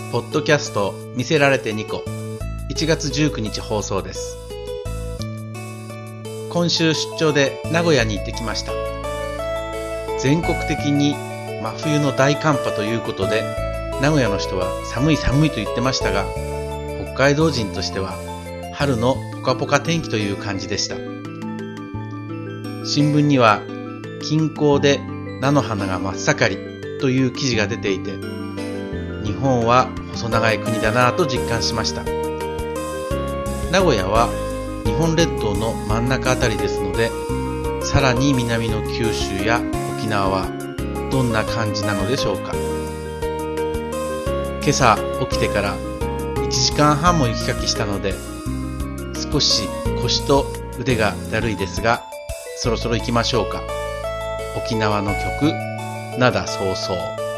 ポッドキャスト見せられて2個1月19日放送です。今週出張で名古屋に行ってきました。全国的に真冬の大寒波ということで、名古屋の人は寒い寒いと言ってましたが、北海道人としては春のポカポカ天気という感じでした。新聞には近郊で菜の花が真っ盛りという記事が出ていて、日本は細長い国だなぁと実感しました。名古屋は日本列島の真ん中あたりですので、さらに南の九州や沖縄はどんな感じなのでしょうか。今朝起きてから1時間半も雪かきしたので、少し腰と腕がだるいですが、そろそろ行きましょうか。沖縄の曲、灘そうそう。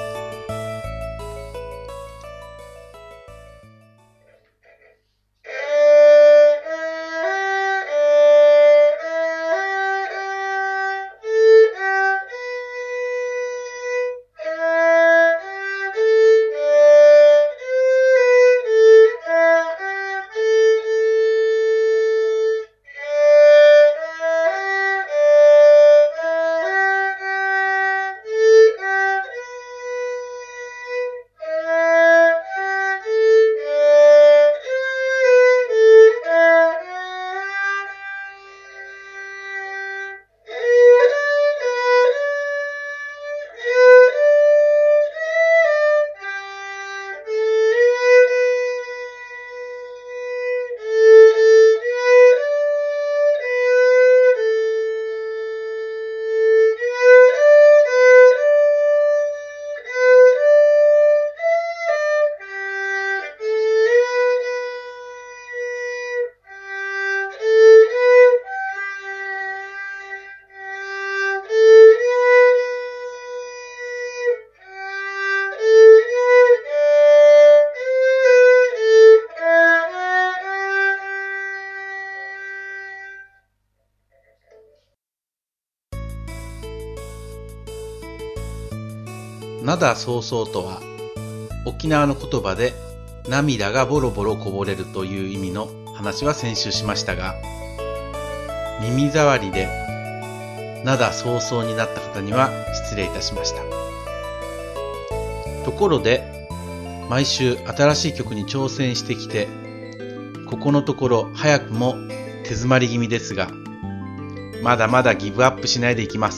灘そうそうとは、沖縄の言葉で涙がボロボロこぼれるという意味の話は先週しましたが、耳障りで灘そうそうになった方には失礼いたしました。ところで、毎週新しい曲に挑戦してきて、ここのところ早くも手詰まり気味ですが、まだまだギブアップしないでいきます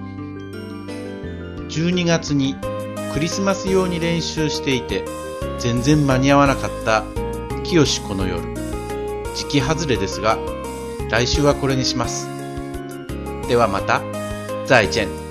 。12月にクリスマス用に練習していて全然間に合わなかった清この夜、時期外れですが来週はこれにします。ではまた、再见。